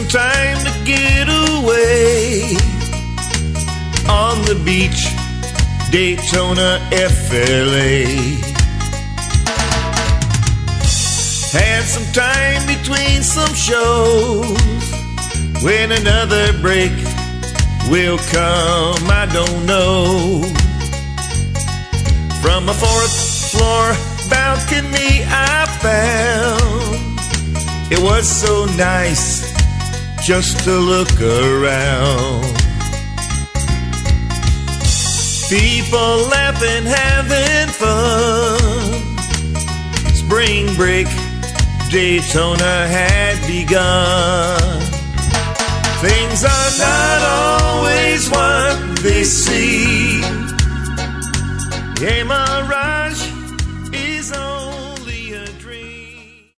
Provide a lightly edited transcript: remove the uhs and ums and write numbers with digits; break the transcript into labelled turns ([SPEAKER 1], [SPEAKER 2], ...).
[SPEAKER 1] some time to get away on the beach, Daytona, FLA. Had some time between some shows. When another break will come, I don't know. From a 4th floor balcony I found it was so nice just to look around. People laughing, having fun. Spring break, Daytona had begun. Things are not always what they seem. Am I right?